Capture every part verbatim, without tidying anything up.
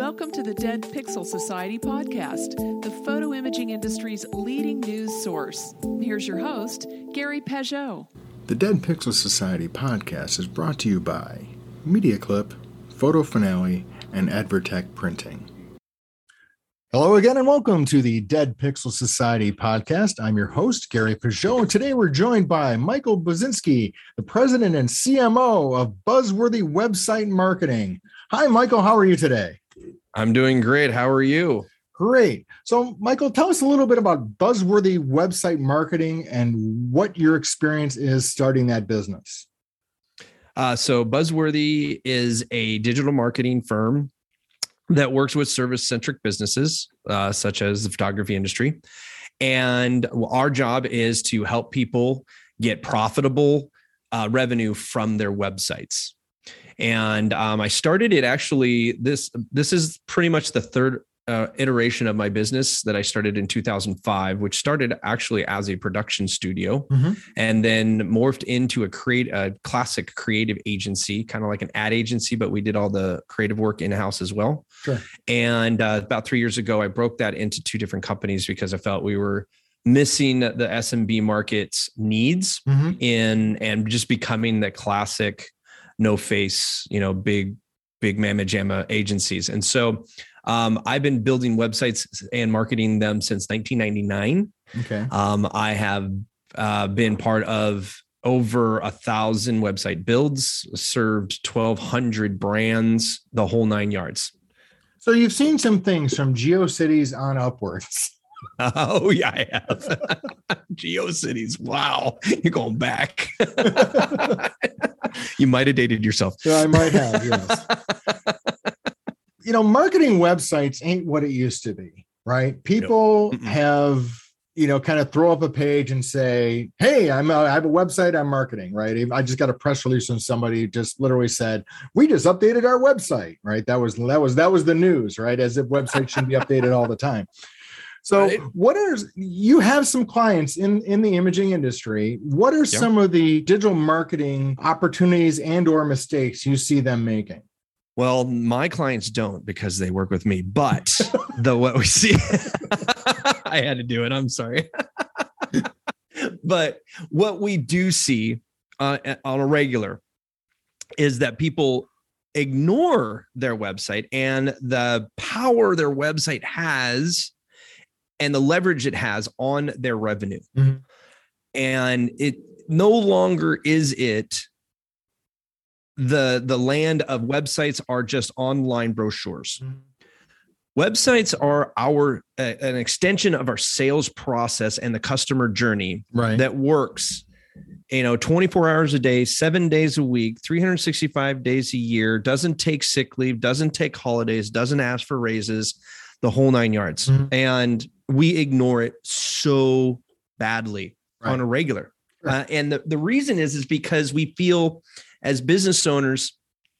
Welcome to the Dead Pixel Society podcast, the photo imaging industry's leading news source. Here's your host, Gary Peugeot. The Dead Pixel Society podcast is brought to you by MediaClip, Photo Finale, and Advertech Printing. Hello again and welcome to the Dead Pixel Society podcast. I'm your host, Gary Peugeot. Today we're joined by Michael Buzinski, the president and C M O of Buzzworthy Website Marketing. Hi, Michael. How are you today? I'm doing great. How are you? Great. So, Michael, tell us a little bit about Buzzworthy Website Marketing and what your experience is starting that business. Uh, so Buzzworthy is a digital marketing firm that works with service-centric businesses, uh, such as the photography industry. And our job is to help people get profitable uh, revenue from their websites. And um, I started it actually, this this is pretty much the third uh, iteration of my business that I started in two thousand five, which started actually as a production studio mm-hmm. and then morphed into a create a classic creative agency, kind of like an ad agency, but we did all the creative work in-house as well. Sure. And uh, about three years ago, I broke that into two different companies because I felt we were missing the S M B market's needs mm-hmm. in and just becoming the classic no face, you know, big, big mamma jamma agencies. And so um, I've been building websites and marketing them since nineteen ninety-nine. Okay. Um, I have uh, been part of over a thousand website builds, served twelve hundred brands, the whole nine yards. So you've seen some things from GeoCities on upwards. Oh, yeah, I have. GeoCities. Wow. You're going back. You might have dated yourself. Yeah, I might have, yes. You know, marketing websites ain't what it used to be, right? People no. have, you know, kind of throw up a page and say, hey, I'm a, I have a website I'm marketing, right? I just got a press release from somebody who just literally said, we just updated our website, right? That was, that was, that was the news, right? As if websites should be updated all the time. So right. What are, you have some clients in, in the imaging industry. What are yep. some of the digital marketing opportunities and or mistakes you see them making? Well, my clients don't because they work with me, but the what we see, I had to do it. I'm sorry. But what we do see uh, on a regular is that people ignore their website and the power their website has and the leverage it has on their revenue. Mm-hmm. And it no longer is it the, the land of websites are just online brochures. Mm-hmm. Websites are our uh, an extension of our sales process and the customer journey right. that works, you know, twenty-four hours a day, seven days a week, three hundred sixty-five days a year, doesn't take sick leave, doesn't take holidays, doesn't ask for raises, the whole nine yards. Mm-hmm. And we ignore it so badly right. on a regular. Sure. Uh, and the, the reason is, is because we feel as business owners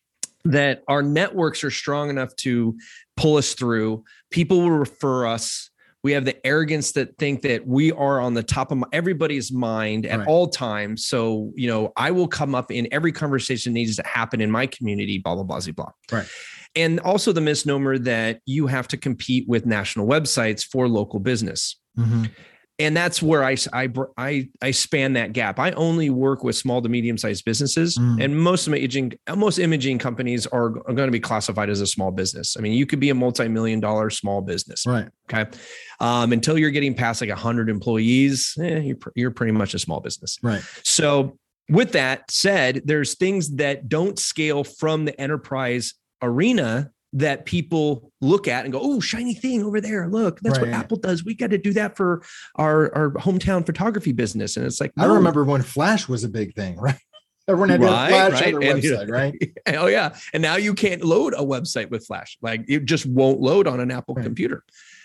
that our networks are strong enough to pull us through. People will refer us. We have the arrogance that think that we are on the top of everybody's mind at right. all times. So, you know, I will come up in every conversation that needs to happen in my community, blah, blah, blah, blah, blah. Right. And also the misnomer that you have to compete with national websites for local business. Mm-hmm. And that's where I, I, I, I span that gap. I only work with small to medium-sized businesses, mm. and most imaging, most imaging companies are, are going to be classified as a small business. I mean, you could be a multi-million dollar small business. Right. Okay. Um, until you're getting past like a hundred employees, eh, you're, you're pretty much a small business. Right. So with that said, there's things that don't scale from the enterprise arena that people look at and go, oh, shiny thing over there. Look, that's right. what Apple does. We got to do that for our, our hometown photography business. And it's like, no. I remember when Flash was a big thing, right? Everyone had right, Flash right. on their and, website, right? Oh yeah. And now you can't load a website with Flash. Like it just won't load on an Apple right. computer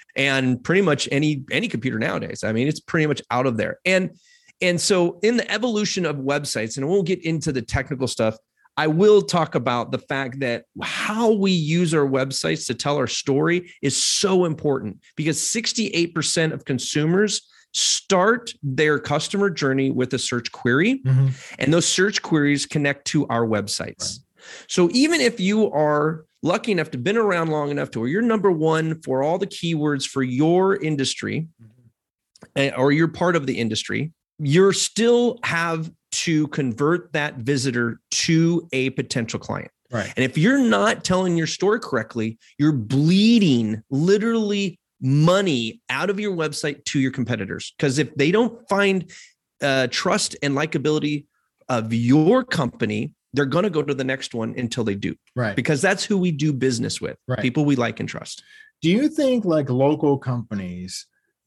and pretty much any, any computer nowadays. I mean, it's pretty much out of there. And, and so in the evolution of websites, and we'll get into the technical stuff, I will talk about the fact that how we use our websites to tell our story is so important because sixty-eight percent of consumers start their customer journey with a search query, mm-hmm. and those search queries connect to our websites. Right. So even if you are lucky enough to been around long enough to where you're number one for all the keywords for your industry, mm-hmm. or you're part of the industry, you're still have to convert that visitor to a potential client. Right. And if you're not telling your story correctly, you're bleeding literally money out of your website to your competitors. Because if they don't find uh, trust and likability of your company, they're going to go to the next one until they do. Right. Because that's who we do business with. Right. People we like and trust. Do you think like local companies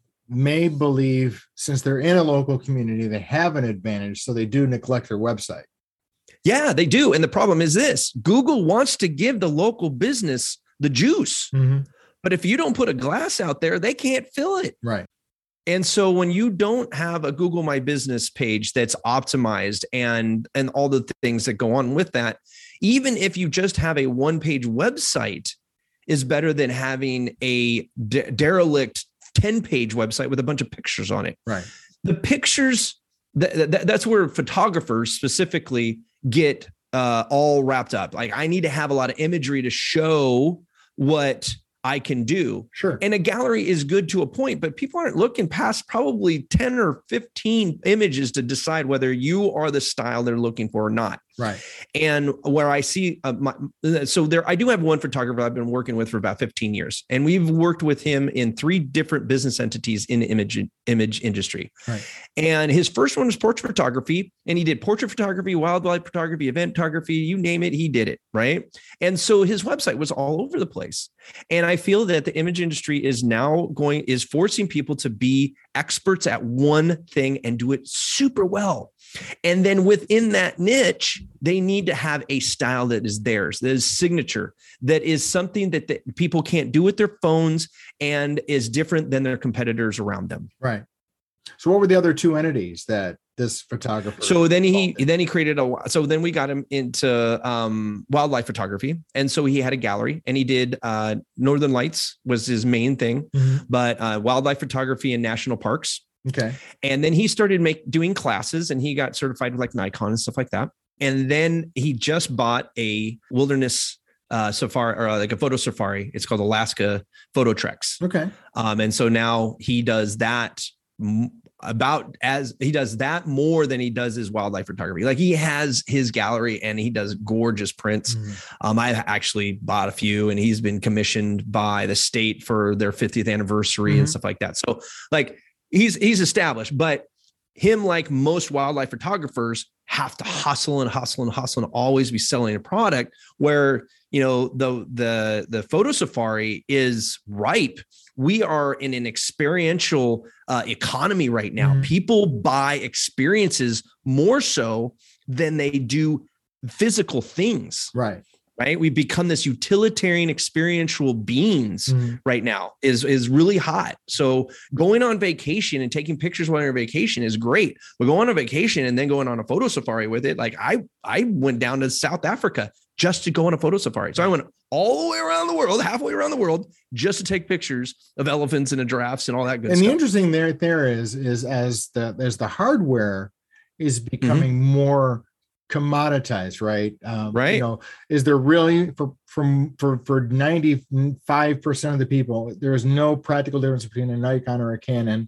may believe, since they're in a local community, they have an advantage, so they do neglect their website? Yeah, they do. And the problem is this: Google wants to give the local business the juice. Mm-hmm. But if you don't put a glass out there, they can't fill it. Right. And so when you don't have a Google My Business page that's optimized and, and all the things that go on with that, even if you just have a one-page website, is better than having a de- derelict ten-page website with a bunch of pictures on it. Right. The pictures, th- th- that's where photographers specifically get uh, all wrapped up. Like, I need to have a lot of imagery to show what I can do. Sure. And a gallery is good to a point, but people aren't looking past probably ten or fifteen images to decide whether you are the style they're looking for or not. Right. And where I see, uh, my, so there, I do have one photographer I've been working with for about fifteen years, and we've worked with him in three different business entities in the image, image industry. Right. And his first one was portrait photography, and he did portrait photography, wildlife photography, event photography, you name it, he did it. Right. And so his website was all over the place. And I feel that the image industry is now going, is forcing people to be experts at one thing and do it super well. And then within that niche, they need to have a style that is theirs, that is signature, that is something that the people can't do with their phones and is different than their competitors around them. Right. So what were the other two entities that this photographer? So then he, then he created a, so then we got him into um, wildlife photography. And so he had a gallery, and he did uh, Northern Lights was his main thing, mm-hmm. but uh, wildlife photography in national parks. Okay. And then he started make doing classes, and he got certified with like Nikon and stuff like that. And then he just bought a wilderness uh, safari, or like a photo safari. It's called Alaska Photo Treks. Okay. Um, and so now he does that m- about as he does that more than he does his wildlife photography. Like, he has his gallery and he does gorgeous prints. Mm. Um, I actually bought a few, and he's been commissioned by the state for their fiftieth anniversary mm-hmm. and stuff like that. So like, He's he's established, but him, like most wildlife photographers, have to hustle and hustle and hustle and always be selling a product. Where, you know, the the the photo safari is ripe. We are in an experiential uh, economy right now. Mm-hmm. People buy experiences more so than they do physical things. Right. Right. We've become this utilitarian experiential beings mm. right now is, is really hot. So going on vacation and taking pictures while you're on vacation is great. But going on vacation and then going on a photo safari with it. Like I, I went down to South Africa just to go on a photo safari. So I went all the way around the world, halfway around the world, just to take pictures of elephants and giraffes and all that good and stuff. And the interesting there, there is, is as the, as the hardware is becoming mm-hmm. more commoditized, right? Um, right. You know, is there really for from for for ninety-five percent of the people, there is no practical difference between a Nikon or a Canon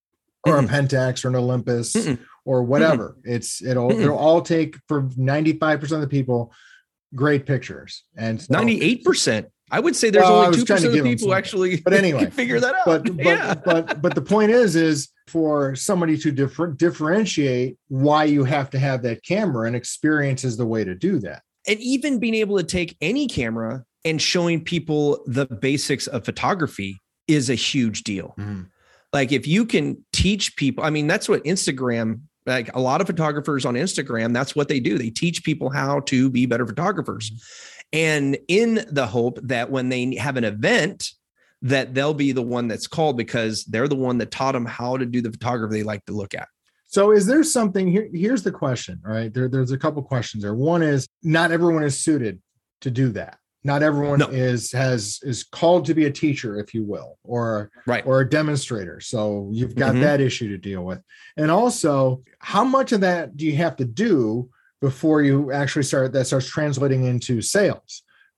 or mm-mm. a Pentax or an Olympus mm-mm. or whatever. Mm-mm. It's it'll mm-mm. it'll all take for ninety-five percent of the people great pictures. And so, ninety-eight percent. I would say there's well, only two percent of people actually but anyway, figure that out. But but, yeah. but but the point is, is for somebody to differ, differentiate why you have to have that camera, and experience is the way to do that. And even being able to take any camera and showing people the basics of photography is a huge deal. Mm-hmm. Like if you can teach people, I mean, that's what Instagram, like a lot of photographers on Instagram, that's what they do. They teach people how to be better photographers. Mm-hmm. And in the hope that when they have an event, that they'll be the one that's called because they're the one that taught them how to do the photography they like to look at. So is there something here? Here's the question, right? There, there's a couple questions there. One is not everyone is suited to do that. Not everyone no. is has is called to be a teacher, if you will, or right. or a demonstrator. So you've got mm-hmm. that issue to deal with. And also, how much of that do you have to do before you actually start that starts translating into sales?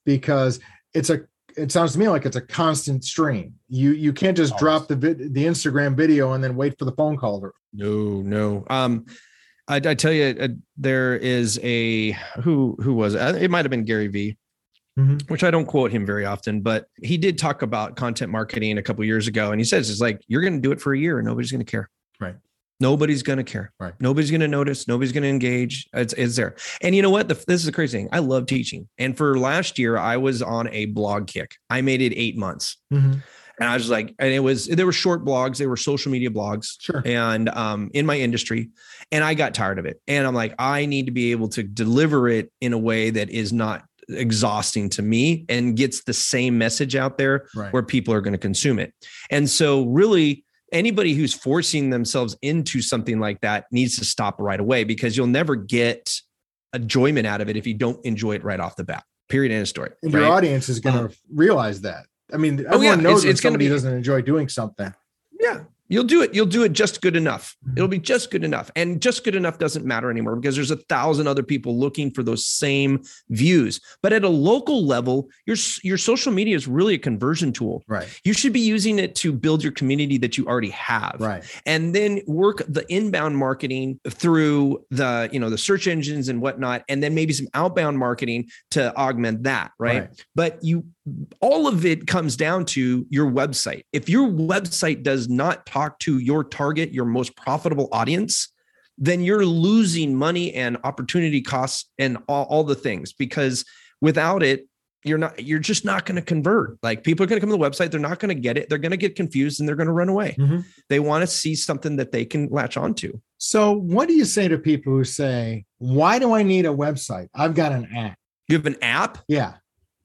because it's a, it sounds to me like it's a constant stream. You you can't just drop the vid, the Instagram video and then wait for the phone call. To- no, no. Um, I, I tell you, uh, there is a who who was it? It might have been Gary Vee, mm-hmm. which I don't quote him very often, but he did talk about content marketing a couple of years ago, and he says it's like you're going to do it for a year and nobody's going to care. Right. Nobody's going to care. Right. Nobody's going to notice. Nobody's going to engage. It's, it's there. And you know what? The, this is the crazy thing. I love teaching. And for last year, I was on a blog kick. I made it eight months. Mm-hmm. And I was like, and it was, there were short blogs. They were social media blogs. Sure. And um, in my industry. And I got tired of it. And I'm like, I need to be able to deliver it in a way that is not exhausting to me and gets the same message out there right. where people are going to consume it. And so really, anybody who's forcing themselves into something like that needs to stop right away, because you'll never get enjoyment out of it if you don't enjoy it right off the bat. Period. End of story. And right? your audience is going to um, realize that. I mean, everyone oh yeah, knows it's, when it's somebody be, doesn't enjoy doing something. Yeah. You'll do it. You'll do it just good enough. It'll be just good enough. And just good enough doesn't matter anymore because there's a thousand other people looking for those same views. But at a local level, your, your social media is really a conversion tool. Right. You should be using it to build your community that you already have. Right. And then work the inbound marketing through the, you know, the search engines and whatnot. And then maybe some outbound marketing to augment that. Right. right. But you, all of it comes down to your website. If your website does not talk to your target, your most profitable audience, then you're losing money and opportunity costs and all, all the things, because without it, you're not, you're just not going to convert. Like people are going to come to the website. They're not going to get it. They're going to get confused and they're going to run away. Mm-hmm. They want to see something that they can latch onto. So what do you say to people who say, why do I need a website? I've got an app. You have an app? Yeah.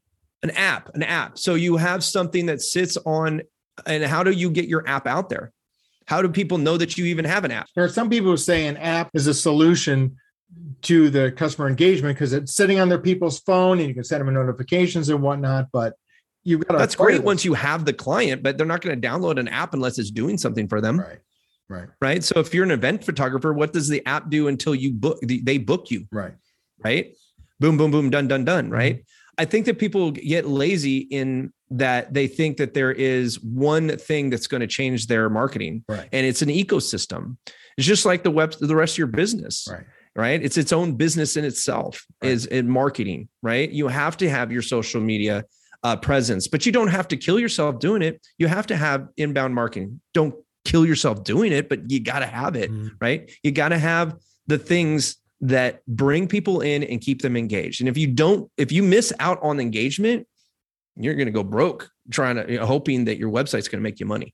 An app, an app. So you have something that sits on, and how do you get your app out there? How do people know that you even have an app? There are some people who say an app is a solution to the customer engagement because it's sitting on their people's phone and you can send them notifications and whatnot, but you've got to. That's great once you have the client, but they're not going to download an app unless it's doing something for them. Right. Right. Right. So if you're an event photographer, what does the app do until you book, they book you? Right. Right. Boom, boom, boom, done, done, done. Right. Mm-hmm. I think that people get lazy in that they think that there is one thing that's going to change their marketing, right. and it's an ecosystem. It's just like the web, the rest of your business, right? Right. It's its own business in itself, right. is in marketing, right? You have to have your social media uh, presence, but you don't have to kill yourself doing it. You have to have inbound marketing. Don't kill yourself doing it, but you got to have it, mm-hmm. right? You got to have the things that bring people in and keep them engaged. And if you don't, if you miss out on engagement, you're going to go broke trying to, you know, hoping that your website's going to make you money.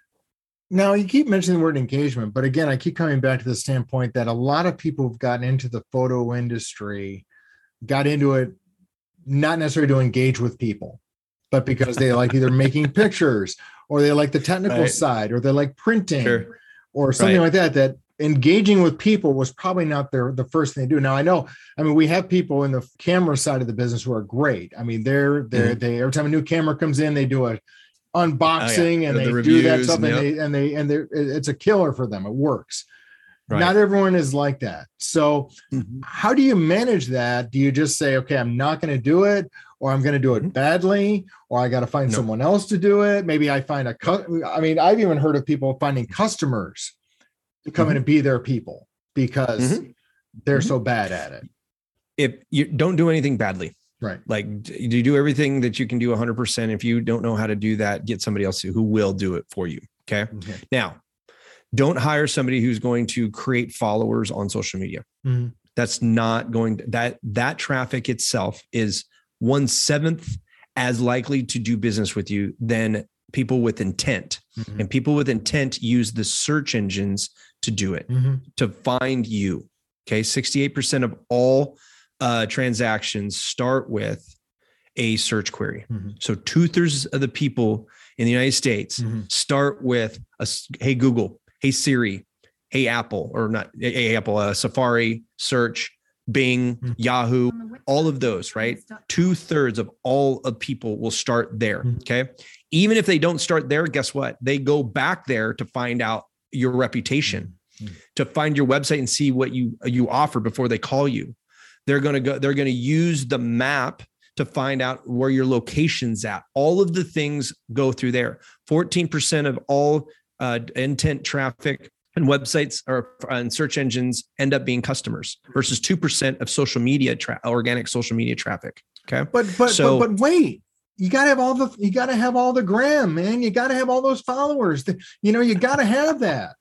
Now you keep mentioning the word engagement, but again, I keep coming back to the standpoint that a lot of people who've gotten into the photo industry got into it not necessarily to engage with people, but because they like either making pictures or they like the technical right. side or they like printing sure. or something right. like that, that engaging with people was probably not their the first thing they do. Now I know, I mean, we have people in the camera side of the business who are great. I mean, they're they're mm-hmm. they every time a new camera comes in, they do a unboxing oh, yeah. and the, they the do that stuff and, and yep. they and they and they it's a killer for them. It works. Right. Not everyone is like that. So mm-hmm. how do you manage that? Do you just say, okay, I'm not going to do it, or I'm going to do it mm-hmm. badly, or I got to find no. someone else to do it? Maybe I find a cu- I mean, I've even heard of people finding customers to come mm-hmm. in and be their people because mm-hmm. they're mm-hmm. so bad at it. If you don't do anything badly, right? Like you do everything that you can do one hundred percent. If you don't know how to do that, get somebody else who will do it for you. Okay. okay. Now, don't hire somebody who's going to create followers on social media. Mm-hmm. That's not going to, that, that traffic itself is one seventh as likely to do business with you than people with intent. Mm-hmm. And people with intent use the search engines to do it, mm-hmm. to find you. Okay. sixty-eight percent of all uh, transactions start with a search query. Mm-hmm. So two thirds of the people in the United States mm-hmm. start with a, hey, Google, hey, Siri, hey, Apple, or not, hey, Apple, uh, Safari, search, Bing, mm-hmm. Yahoo, all of those, right? Two thirds of all of people will start there. Mm-hmm. Okay. Even if they don't start there, guess what? They go back there to find out your reputation, mm-hmm. to find your website and see what you, you offer before they call you. They're going to go, they're going to use the map to find out where your location's at. All of the things go through there. fourteen percent of all uh, intent traffic and websites or and search engines end up being customers versus two percent of social media, tra- organic social media traffic. Okay. But, but, so, but, but wait, you got to have all the, you got to have all the gram, man. You got to have all those followers. You know, you got to have that.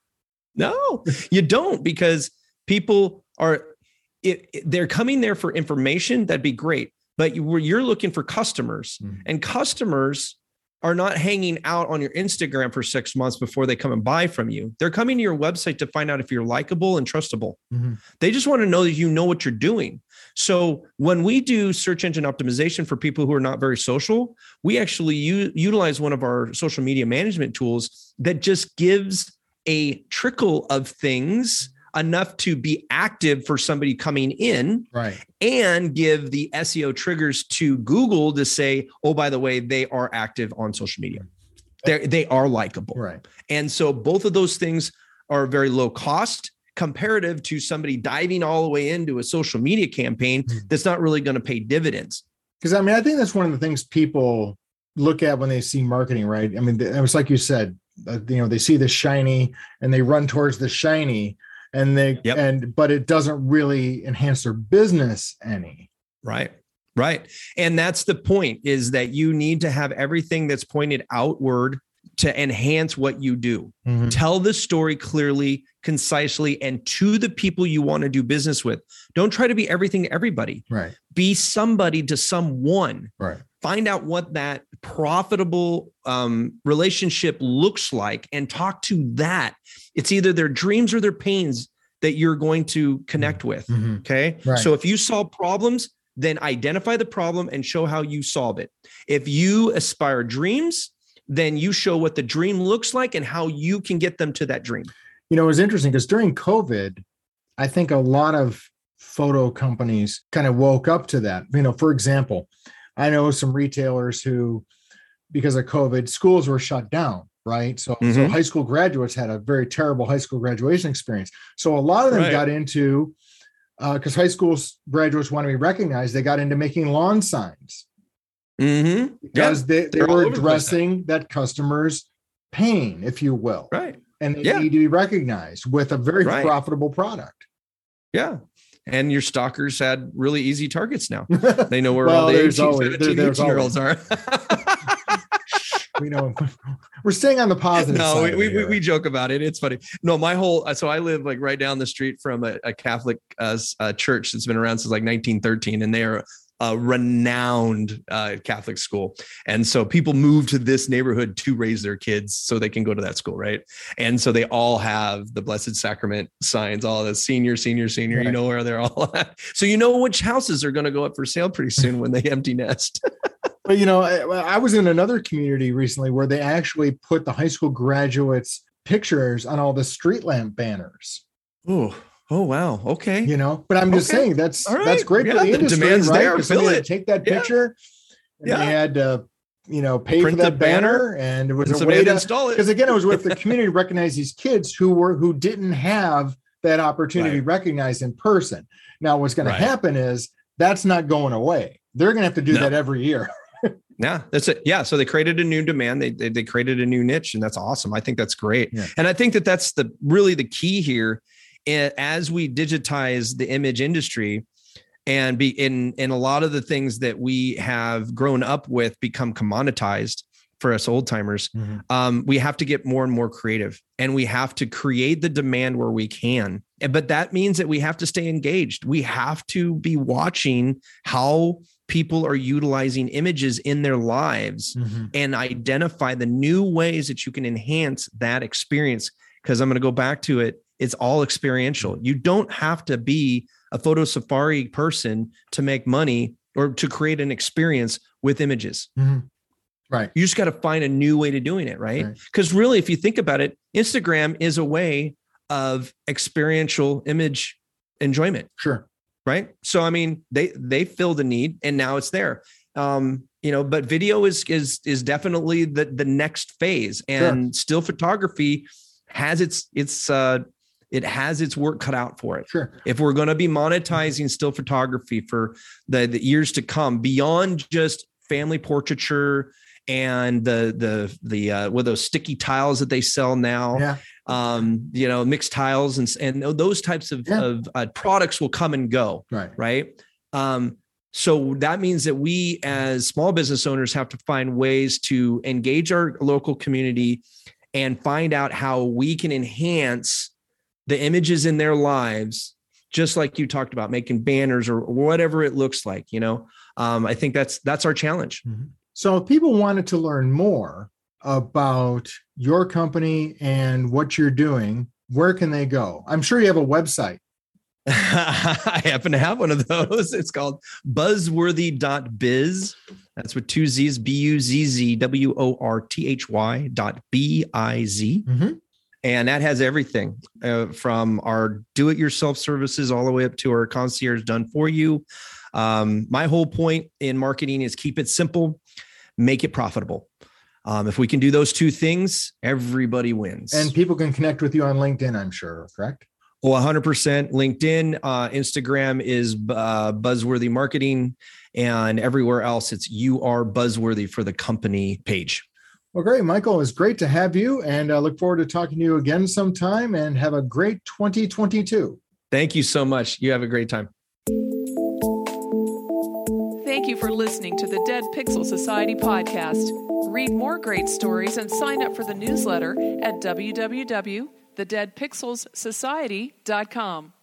No, you don't, because people are, it, it, they're coming there for information. That'd be great. But you, you're looking for customers, mm-hmm. and customers are not hanging out on your Instagram for six months before they come and buy from you. They're coming to your website to find out if you're likable and trustable. Mm-hmm. They just want to know that you know what you're doing. So when we do search engine optimization for people who are not very social, we actually u- utilize one of our social media management tools that just gives a trickle of things enough to be active for somebody coming in, right? And give the S E O triggers to Google to say, oh, by the way, they are active on social media. They they are likable, right? And so both of those things are very low cost comparative to somebody diving all the way into a social media campaign that's not really going to pay dividends. Because I mean, I think that's one of the things people look at when they see marketing, right? I mean, it was like you said, uh, you know, they see the shiny and they run towards the shiny. And they yep. and but it doesn't really enhance their business any. Right. Right. And that's the point, is that you need to have everything that's pointed outward to enhance what you do. Mm-hmm. Tell the story clearly, concisely, and to the people you want to do business with. Don't try to be everything to everybody. Right. Be somebody to someone. Right. Find out what that profitable um, relationship looks like and talk to that. It's either their dreams or their pains that you're going to connect with. Mm-hmm. Okay. Right. So if you solve problems, then identify the problem and show how you solve it. If you aspire dreams, then you show what the dream looks like and how you can get them to that dream. You know, it was interesting because during COVID, I think a lot of photo companies kind of woke up to that. You know, for example, I know some retailers who, because of COVID, schools were shut down, right? So, mm-hmm. so high school graduates had a very terrible high school graduation experience. So a lot of them right. got into, because uh, high school graduates want to be recognized, they got into making lawn signs. Mm-hmm. Because yeah. they, they were addressing that customer's pain, if you will. Right. And they yeah. need to be recognized with a very right. profitable product. Yeah. And your stalkers had really easy targets now. They know where well, all the eighteen, seventeen, eighteen-year-olds are. We know we're staying on the positive no, side. No, we, we, we joke about it. It's funny. No, my whole, so I live like right down the street from a, a Catholic uh, uh, church that's been around since like nineteen thirteen. And they are a renowned uh, Catholic school. And so people move to this neighborhood to raise their kids so they can go to that school. Right. And so they all have the Blessed Sacrament signs, all the senior, senior, senior, right. You know where they're all at. So you know which houses are going to go up for sale pretty soon when they empty nest. But, you know, I, I was in another community recently where they actually put the high school graduates' pictures on all the street lamp banners. Oh, oh, wow. Okay. You know, but I'm just okay. saying that's right. that's great yeah, for the, the industry, demand's right? there. Fill it. Take that picture. Yeah. And yeah. they had to, you know, pay Print for that banner, banner, and it was and a way to install it. Because again, it was with the community to recognize these kids who were who didn't have that opportunity right. recognized in person. Now, what's going right. to happen is that's not going away. They're going to have to do no. that every year. Yeah, that's it. Yeah. So they created a new demand. They, they, they created a new niche, and that's awesome. I think that's great. Yeah. And I think that that's the really the key here as we digitize the image industry and be in, in a lot of the things that we have grown up with become commoditized for us old timers. Mm-hmm. Um, we have to get more and more creative, and we have to create the demand where we can. But that means that we have to stay engaged. We have to be watching how people are utilizing images in their lives mm-hmm. and identify the new ways that you can enhance that experience. Because I'm going to go back to it. It's all experiential. You don't have to be a photo safari person to make money or to create an experience with images. Mm-hmm. Right. You just got to find a new way to doing it. Right. Because right. really, if you think about it, Instagram is a way of experiential image enjoyment. Sure. Right. So, I mean, they, they filled a need and now it's there. Um, you know, but video is, is, is definitely the, the next phase, and sure. still photography has its, its, uh, it has its work cut out for it. Sure. If we're going to be monetizing still photography for the, the years to come, beyond just family portraiture and the the the uh, with those sticky tiles that they sell now, yeah. um, you know, mixed tiles and and those types of, yeah. of uh, products will come and go. Right. Right. Um, so that means that we as small business owners have to find ways to engage our local community and find out how we can enhance the images in their lives, just like you talked about, making banners or whatever it looks like, you know. Um, I think that's that's our challenge. Mm-hmm. So if people wanted to learn more about your company and what you're doing, where can they go? I'm sure you have a website. I happen to have one of those. It's called buzzworthy dot biz. That's with two Z's, B U Z Z W O R T H Y dot B I Z. Mm-hmm. And that has everything uh, from our do-it-yourself services all the way up to our concierge done for you. Um, my whole point in marketing is keep it simple, make it profitable. Um, if we can do those two things, everybody wins. And people can connect with you on LinkedIn, I'm sure, correct? Well, one hundred percent. LinkedIn, uh, Instagram is uh, Buzzworthy Marketing, and everywhere else it's You Are Buzzworthy for the company page. Well, great, Michael. It's great to have you, and I look forward to talking to you again sometime, and have a great twenty twenty-two. Thank you so much. You have a great time. Thank you for listening to the Dead Pixel Society podcast. Read more great stories and sign up for the newsletter at w w w dot the dead pixels society dot com.